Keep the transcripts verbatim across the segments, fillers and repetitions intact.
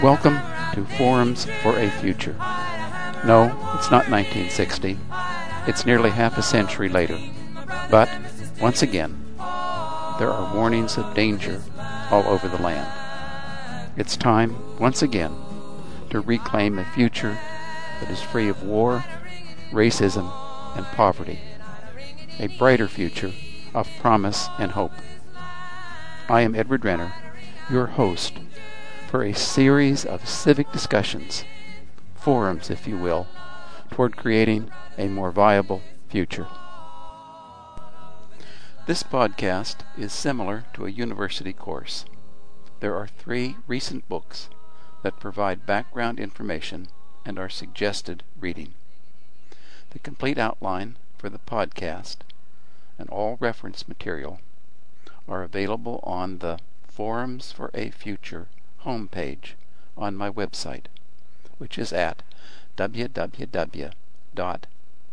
Welcome to Forums for a Future. No, it's not nineteen sixty. It's nearly half a century later. But, once again, there are warnings of danger all over the land. It's time, once again, to reclaim a future that is free of war, racism, and poverty. A brighter future of promise and hope. I am Edward Renner, your host for a series of civic discussions, forums if you will, toward creating a more viable future. This podcast is similar to a university course. There are three recent books that provide background information and are suggested reading. The complete outline for the podcast and all reference material are available on the Forums for a Future homepage on my website, which is at w w w dot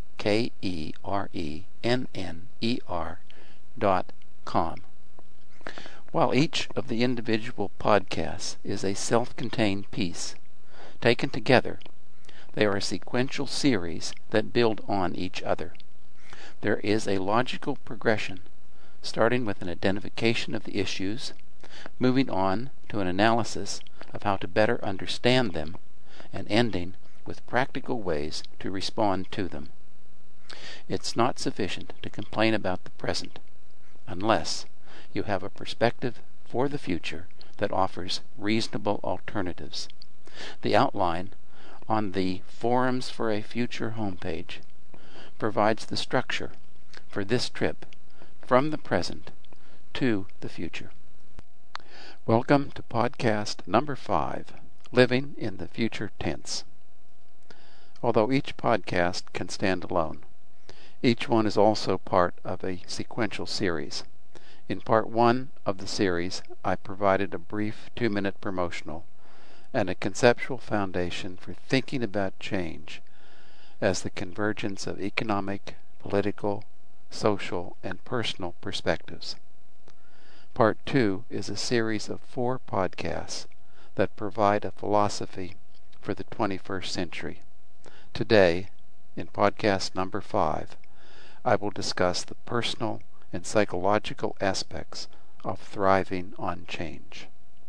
kerenner dot com. While each of the individual podcasts is a self-contained piece, taken together, they are a sequential series that build on each other. There is a logical progression, starting with an identification of the issues, moving on to an analysis of how to better understand them, and ending with practical ways to respond to them. It's not sufficient to complain about the present, unless you have a perspective for the future that offers reasonable alternatives. The outline on the Forums for a Future homepage provides the structure for this trip from the present to the future. Welcome to podcast number five, Living in the Future Tense. Although each podcast can stand alone, each one is also part of a sequential series. In part one of the series, I provided a brief two-minute promotional and a conceptual foundation for thinking about change as the convergence of economic, political, social, and personal perspectives. Part two is a series of four podcasts that provide a philosophy for the twenty-first century. Today, in podcast number five, I will discuss the personal and psychological aspects of thriving on change.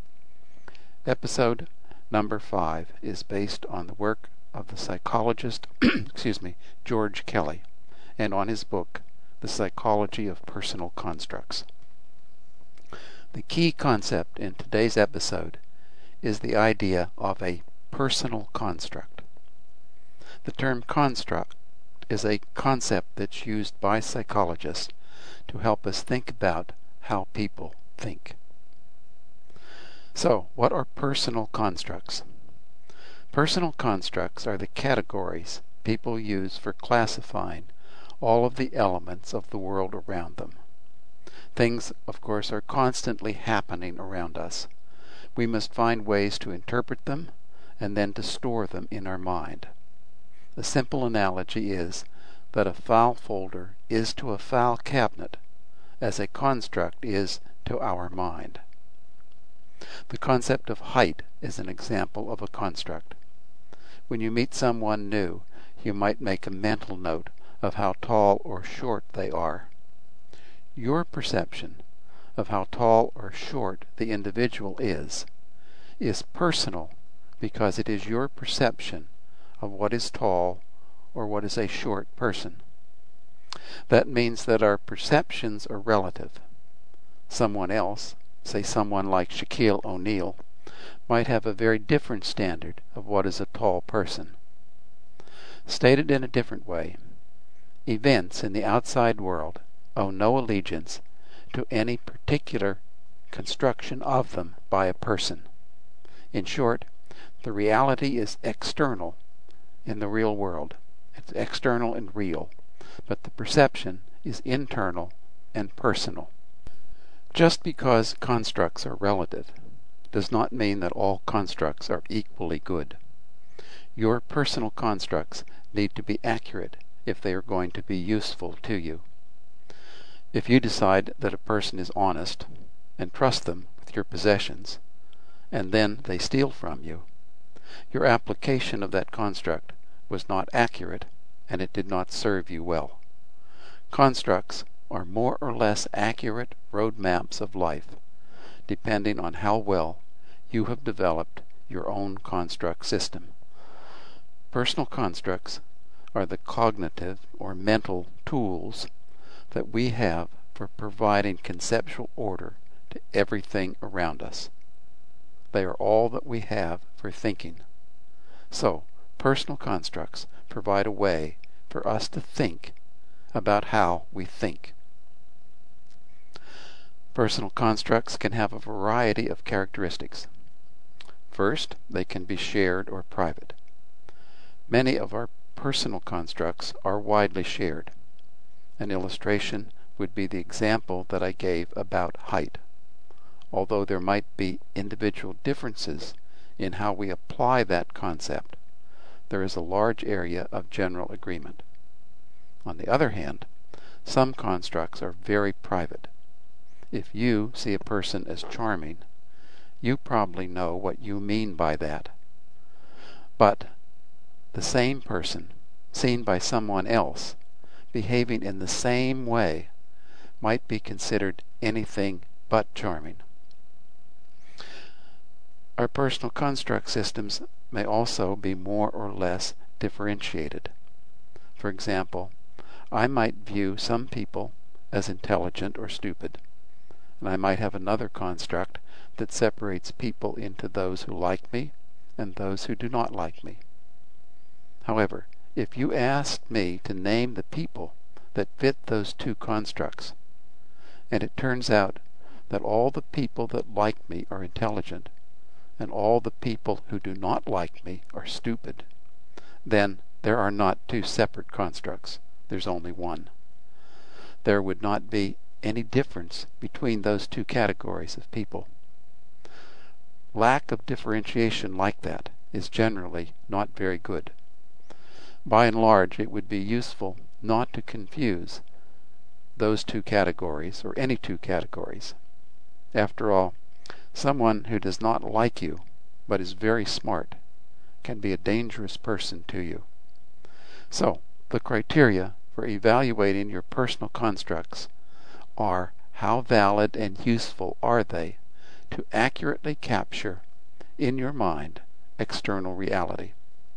Episode number five is based on the work of the psychologist excuse me, George Kelly, and on his book, The Psychology of Personal Constructs. The key concept in today's episode is the idea of a personal construct. The term construct is a concept that's used by psychologists to help us think about how people think. So, what are personal constructs? Personal constructs are the categories people use for classifying all of the elements of the world around them. Things, of course, are constantly happening around us. We must find ways to interpret them and then to store them in our mind. A simple analogy is that a file folder is to a file cabinet as a construct is to our mind. The concept of height is an example of a construct. When you meet someone new, you might make a mental note of how tall or short they are. Your perception of how tall or short the individual is, is personal because it is your perception of what is tall or what is a short person. That means that our perceptions are relative. Someone else, say someone like Shaquille O'Neal, might have a very different standard of what is a tall person. Stated in a different way, events in the outside world owe no allegiance to any particular construction of them by a person. In short, the reality is external in the real world. It's external and real, but the perception is internal and personal. Just because constructs are relative does not mean that all constructs are equally good. Your personal constructs need to be accurate if they are going to be useful to you. If you decide that a person is honest and trust them with your possessions, and then they steal from you, Your application of that construct was not accurate, and it did not serve you well. Constructs are more or less accurate road maps of life, depending on how well you have developed your own construct system. Personal constructs are the cognitive or mental tools that we have for providing conceptual order to everything around us. They are all that we have for thinking. So, personal constructs provide a way for us to think about how we think. Personal constructs can have a variety of characteristics. First, they can be shared or private. Many of our personal constructs are widely shared. An illustration would be the example that I gave about height. Although there might be individual differences in how we apply that concept, there is a large area of general agreement. On the other hand, some constructs are very private. If you see a person as charming, you probably know what you mean by that. But the same person, seen by someone else, behaving in the same way, might be considered anything but charming. Our personal construct systems may also be more or less differentiated. For example, I might view some people as intelligent or stupid, and I might have another construct that separates people into those who like me and those who do not like me. However, if you asked me to name the people that fit those two constructs, and it turns out that all the people that like me are intelligent, and all the people who do not like me are stupid, then there are not two separate constructs. There's only one. There would not be any difference between those two categories of people. Lack of differentiation like that is generally not very good. By and large, it would be useful not to confuse those two categories, or any two categories. After all, someone who does not like you, but is very smart, can be a dangerous person to you. So, the criteria for evaluating your personal constructs are how valid and useful are they to accurately capture, in your mind, external reality.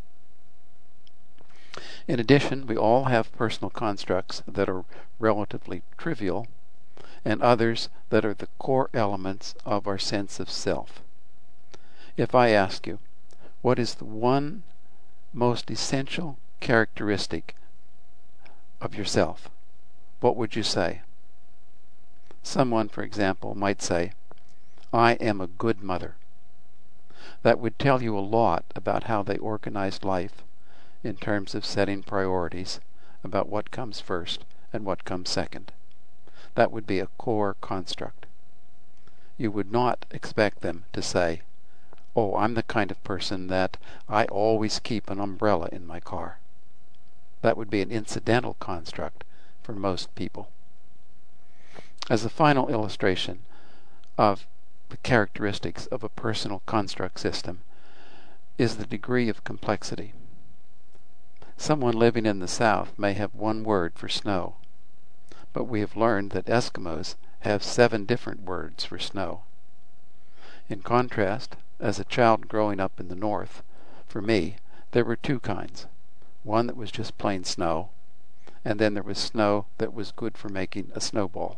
In addition, we all have personal constructs that are relatively trivial, and others that are the core elements of our sense of self. If I ask you, what is the one most essential characteristic of yourself, what would you say? Someone, for example, might say, I am a good mother. That would tell you a lot about how they organized life in terms of setting priorities about what comes first and what comes second. That would be a core construct. You would not expect them to say, oh, I'm the kind of person that I always keep an umbrella in my car. That would be an incidental construct for most people. As a final illustration of the characteristics of a personal construct system is the degree of complexity. Someone living in the South may have one word for snow, but we have learned that Eskimos have seven different words for snow. In contrast, as a child growing up in the North, for me, there were two kinds. One that was just plain snow, and then there was snow that was good for making a snowball.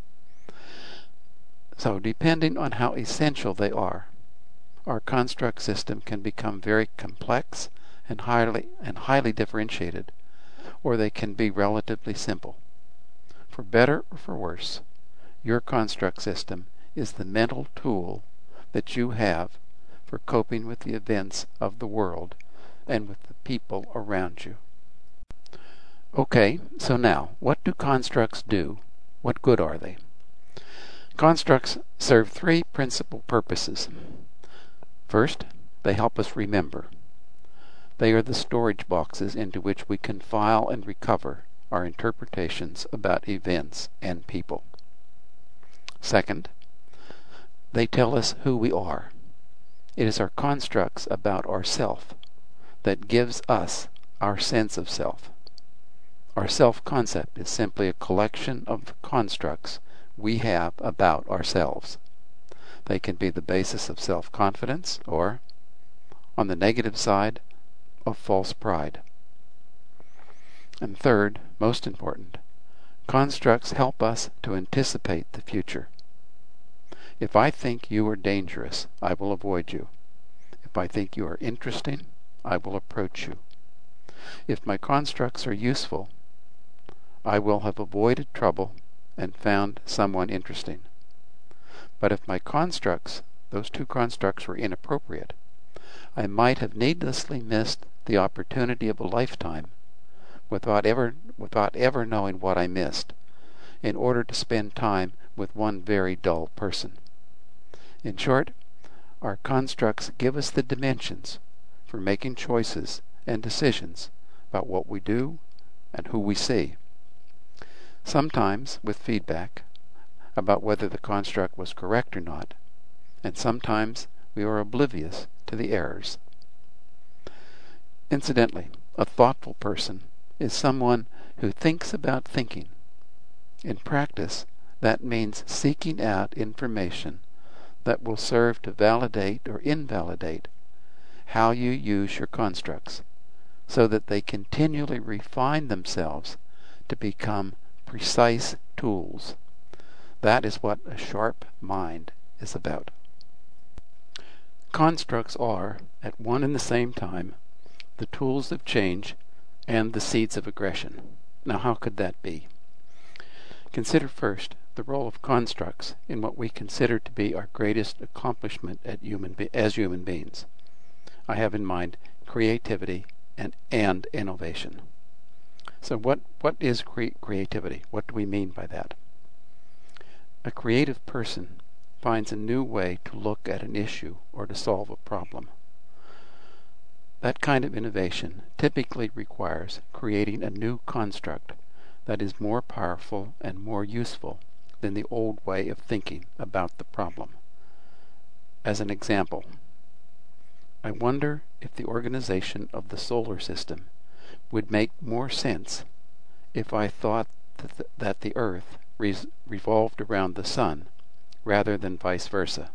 So, depending on how essential they are, our construct system can become very complex and highly and highly differentiated, or they can be relatively simple. For better or for worse, your construct system is the mental tool that you have for coping with the events of the world and with the people around you. Okay, so now, what do constructs do? What good are they? Constructs serve three principal purposes. First, they help us remember. They are the storage boxes into which we can file and recover our interpretations about events and people. Second, they tell us who we are. It is our constructs about ourself that gives us our sense of self. Our self-concept is simply a collection of constructs we have about ourselves. They can be the basis of self-confidence or, on the negative side, of false pride. And third, most important, constructs help us to anticipate the future. If I think you are dangerous, I will avoid you. If I think you are interesting, I will approach you. If my constructs are useful, I will have avoided trouble and found someone interesting. But if my constructs, those two constructs, were inappropriate, I might have needlessly missed the opportunity of a lifetime without ever, without ever knowing what I missed, in order to spend time with one very dull person. In short, our constructs give us the dimensions for making choices and decisions about what we do and who we see. Sometimes with feedback about whether the construct was correct or not, and sometimes we are oblivious to the errors. Incidentally, a thoughtful person is someone who thinks about thinking. In practice, that means seeking out information that will serve to validate or invalidate how you use your constructs, so that they continually refine themselves to become precise tools. That is what a sharp mind is about. Constructs are, at one and the same time, the tools of change and the seeds of aggression. Now, how could that be? Consider first the role of constructs in what we consider to be our greatest accomplishment at human be- as human beings. I have in mind creativity and, and innovation. So what, what is cre- creativity? What do we mean by that? A creative person finds a new way to look at an issue or to solve a problem. That kind of innovation typically requires creating a new construct that is more powerful and more useful than the old way of thinking about the problem. As an example, I wonder if the organization of the solar system would make more sense if I thought that the, that the Earth re- revolved around the Sun rather than vice versa.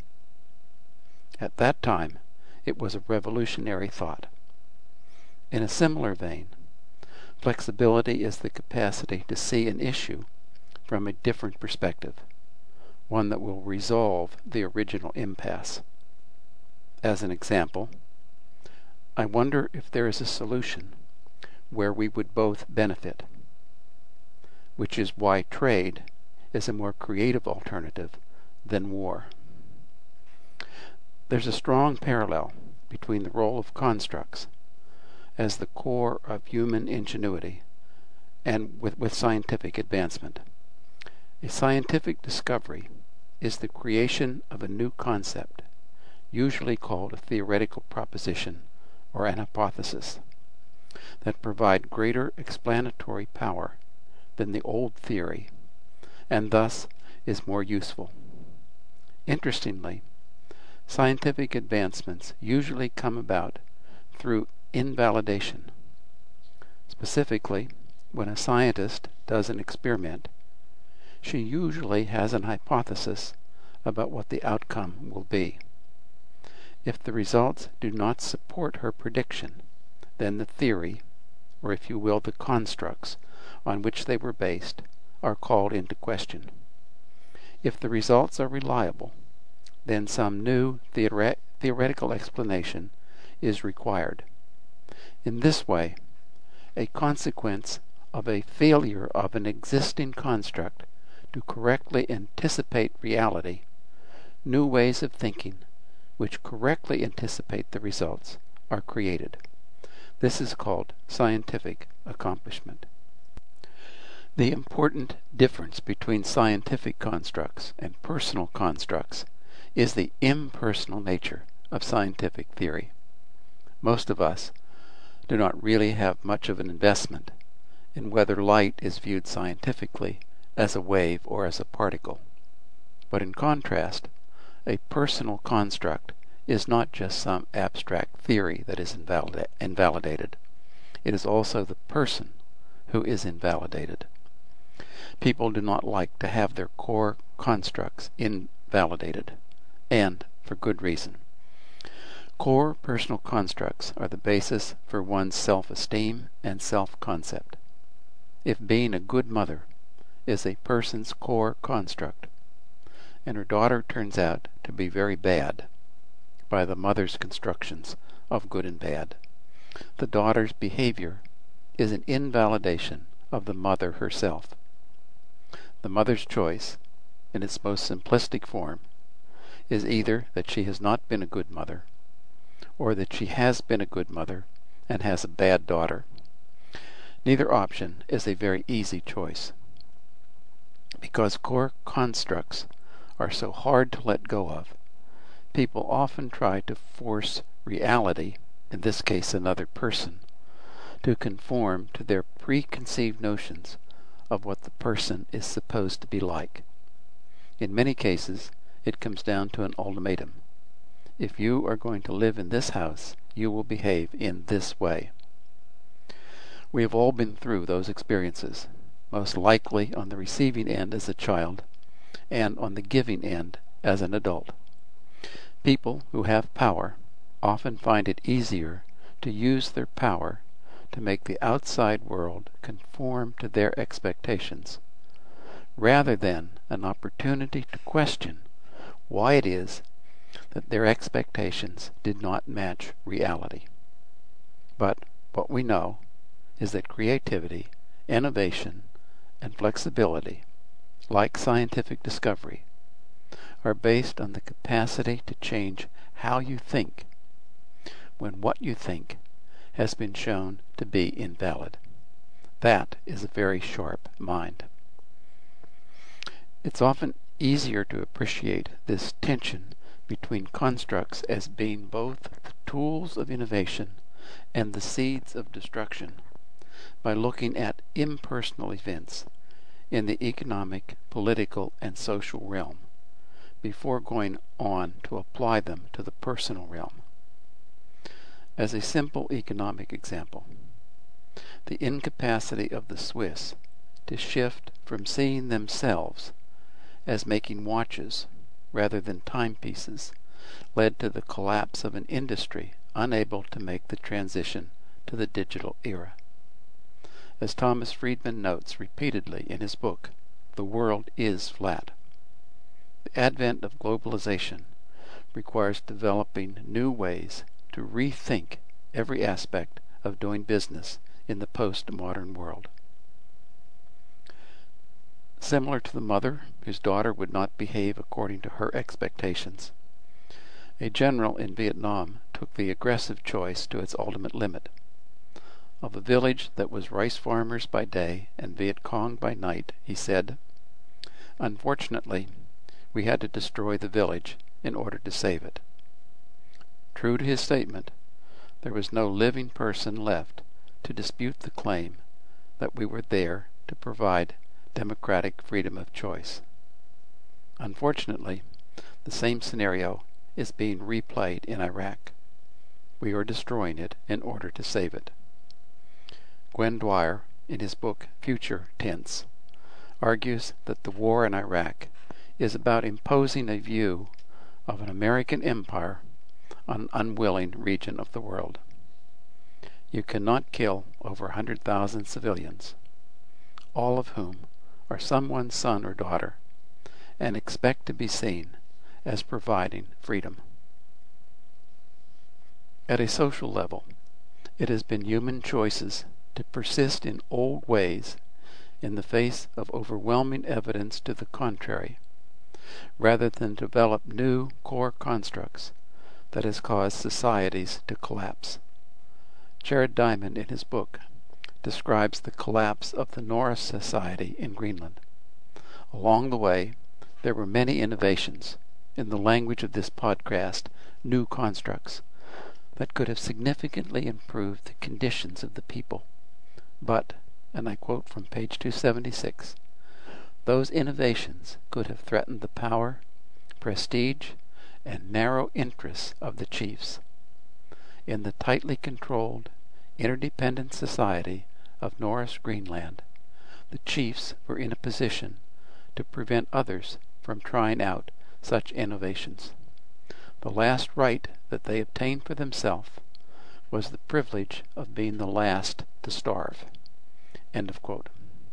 At that time, it was a revolutionary thought. In a similar vein, flexibility is the capacity to see an issue from a different perspective, one that will resolve the original impasse. As an example, I wonder if there is a solution where we would both benefit, which is why trade is a more creative alternative than war. There's a strong parallel between the role of constructs as the core of human ingenuity and with, with scientific advancement. A scientific discovery is the creation of a new concept, usually called a theoretical proposition or an hypothesis, that provide greater explanatory power than the old theory, and thus is more useful. Interestingly, scientific advancements usually come about through invalidation. Specifically, when a scientist does an experiment, she usually has an hypothesis about what the outcome will be. If the results do not support her prediction, then the theory, or if you will, the constructs on which they were based, are called into question. If the results are reliable, then some new theore- theoretical explanation is required. In this way, a consequence of a failure of an existing construct to correctly anticipate reality, new ways of thinking which correctly anticipate the results are created. This is called scientific accomplishment. The important difference between scientific constructs and personal constructs is the impersonal nature of scientific theory. Most of us do not really have much of an investment in whether light is viewed scientifically as a wave or as a particle. But in contrast, a personal construct is not just some abstract theory that is invalida- invalidated. It is also the person who is invalidated. People do not like to have their core constructs invalidated, and for good reason. Core personal constructs are the basis for one's self-esteem and self-concept. If being a good mother is a person's core construct, and her daughter turns out to be very bad by the mother's constructions of good and bad, the daughter's behavior is an invalidation of the mother herself. The mother's choice, in its most simplistic form, is either that she has not been a good mother, or that she has been a good mother and has a bad daughter. Neither option is a very easy choice. Because core constructs are so hard to let go of, people often try to force reality, in this case another person, to conform to their preconceived notions of what the person is supposed to be like. In many cases, it comes down to an ultimatum. If you are going to live in this house, you will behave in this way. We have all been through those experiences, most likely on the receiving end as a child, and on the giving end as an adult. People who have power often find it easier to use their power to make the outside world conform to their expectations, rather than an opportunity to question why it is that their expectations did not match reality. But what we know is that creativity, innovation, and flexibility, like scientific discovery, are based on the capacity to change how you think when what you think has been shown to be invalid. That is a very sharp mind. It's often easier to appreciate this tension between constructs as being both the tools of innovation and the seeds of destruction by looking at impersonal events in the economic, political, and social realm before going on to apply them to the personal realm. As a simple economic example, the incapacity of the Swiss to shift from seeing themselves as making watches rather than timepieces led to the collapse of an industry unable to make the transition to the digital era. As Thomas Friedman notes repeatedly in his book, The World is Flat. The advent of globalization requires developing new ways to rethink every aspect of doing business in the post-modern world. Similar to the mother whose daughter would not behave according to her expectations, a general in Vietnam took the aggressive choice to its ultimate limit. Of a village that was rice farmers by day and Viet Cong by night, he said, "Unfortunately, we had to destroy the village in order to save it." True to his statement, there was no living person left to dispute the claim that we were there to provide democratic freedom of choice. Unfortunately, the same scenario is being replayed in Iraq. We are destroying it in order to save it. Gwen Dwyer, in his book Future Tense, argues that the war in Iraq is about imposing a view of an American empire on an unwilling region of the world. You cannot kill over a hundred thousand civilians, all of whom are someone's son or daughter, and expect to be seen as providing freedom. At a social level, it has been human choices to persist in old ways in the face of overwhelming evidence to the contrary, rather than develop new core constructs that has caused societies to collapse. Jared Diamond, in his book, describes the collapse of the Norse society in Greenland. Along the way, there were many innovations, in the language of this podcast, new constructs, that could have significantly improved the conditions of the people. But, and I quote from page two seventy-six, those innovations could have threatened the power, prestige, and narrow interests of the chiefs. In the tightly controlled, interdependent society of Norris Greenland, the chiefs were in a position to prevent others from trying out such innovations. The last right that they obtained for themselves was the privilege of being the last to starve. End of quote.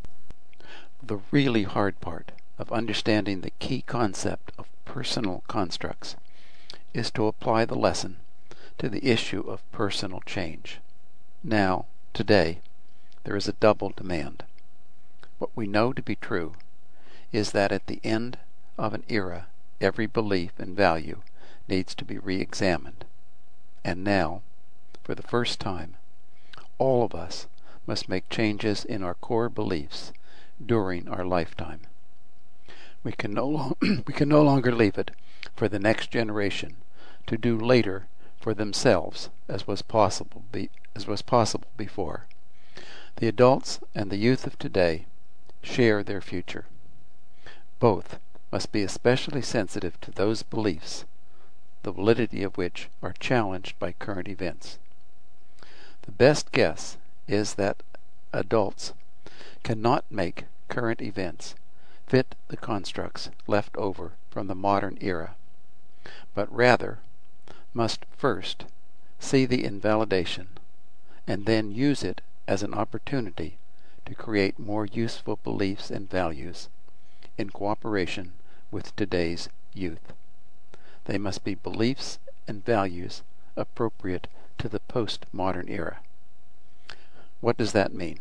The really hard part of understanding the key concept of personal constructs is to apply the lesson to the issue of personal change. Now, today, there is a double demand. What we know to be true is that at the end of an era, every belief and value needs to be re-examined. And now, for the first time, all of us must make changes in our core beliefs during our lifetime. We can no lo- we can no longer leave it for the next generation to do later for themselves, as was possible be, as was possible before. The adults and the youth of today share their future. Both must be especially sensitive to those beliefs, the validity of which are challenged by current events. The best guess is that adults cannot make current events fit the constructs left over from the modern era, but rather must first see the invalidation and then use it as an opportunity to create more useful beliefs and values in cooperation with today's youth. They must be beliefs and values appropriate to the postmodern era. What does that mean?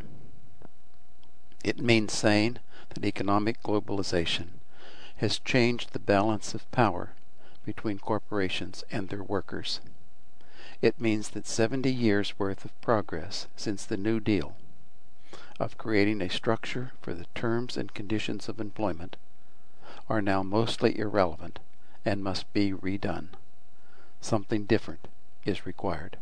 It means saying that economic globalization has changed the balance of power between corporations and their workers. It means that seventy years' worth of progress since the New Deal, of creating a structure for the terms and conditions of employment, are now mostly irrelevant and must be redone. Something different is required.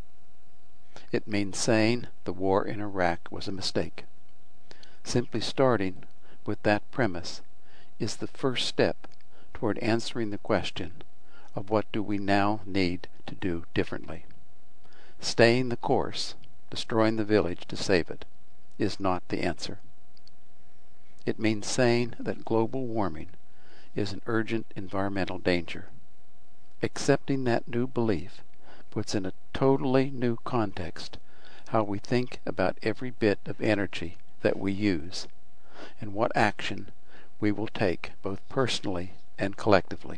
It means saying the war in Iraq was a mistake. Simply starting with that premise is the first step toward answering the question of what do we now need to do differently. Staying the course, destroying the village to save it, is not the answer. It means saying that global warming is an urgent environmental danger. Accepting that new belief puts in a totally new context how we think about every bit of energy that we use and what action we will take both personally and collectively.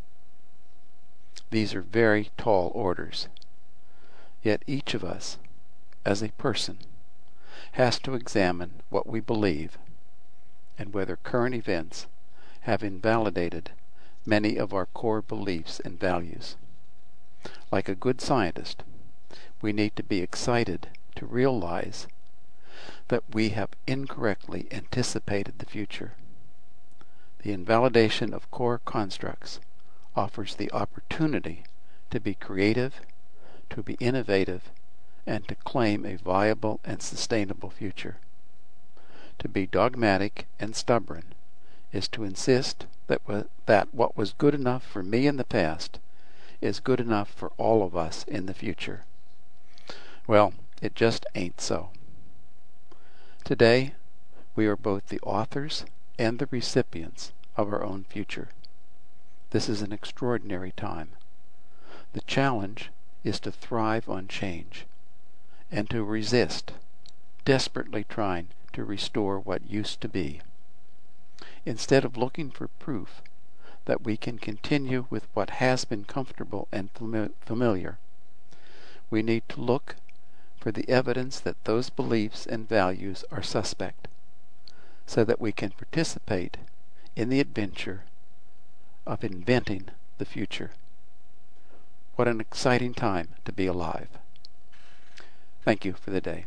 These are very tall orders. Yet each of us, as a person, has to examine what we believe and whether current events have invalidated many of our core beliefs and values. Like a good scientist, we need to be excited to realize that we have incorrectly anticipated the future. The invalidation of core constructs offers the opportunity to be creative, to be innovative, and to claim a viable and sustainable future. To be dogmatic and stubborn is to insist that, w- that what was good enough for me in the past is good enough for all of us in the future. Well, it just ain't so. Today, we are both the authors and the recipients of our own future. This is an extraordinary time. The challenge is to thrive on change and to resist, desperately trying to restore what used to be. Instead of looking for proof that we can continue with what has been comfortable and fami- familiar, we need to look for the evidence that those beliefs and values are suspect, so that we can participate in the adventure of inventing the future. What an exciting time to be alive. Thank you for the day.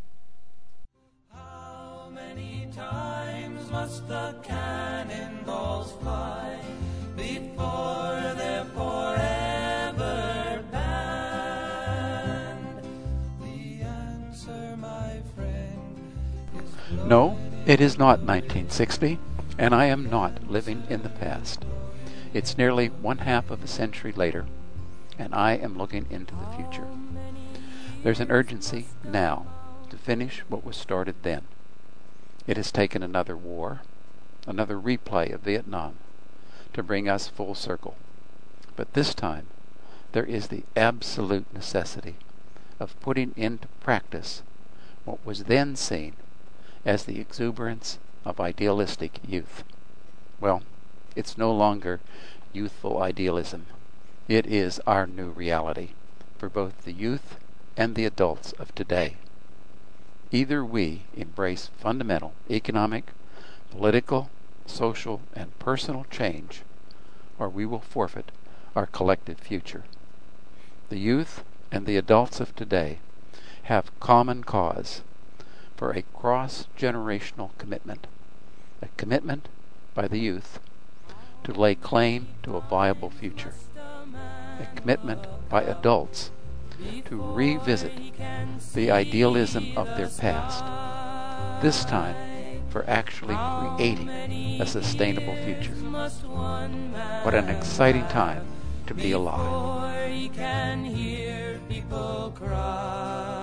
How many times must the cannonballs fly before they're forever banned? The answer, my friend, is No, it is not nineteen sixty, and I am not living in the past. It's nearly one half of a century later, and I am looking into the future. There's an urgency now to finish what was started then. It has taken another war, another replay of Vietnam, to bring us full circle. But this time, there is the absolute necessity of putting into practice what was then seen as the exuberance of idealistic youth. Well, it's no longer youthful idealism. It is our new reality for both the youth and the adults of today. Either we embrace fundamental economic, political, social, and personal change, or we will forfeit our collective future. The youth and the adults of today have common cause for a cross-generational commitment, a commitment by the youth to lay claim to a viable future, a commitment by adults to revisit the idealism of their past, this time for actually creating a sustainable future. What an exciting time to be alive. Before he can hear people cry.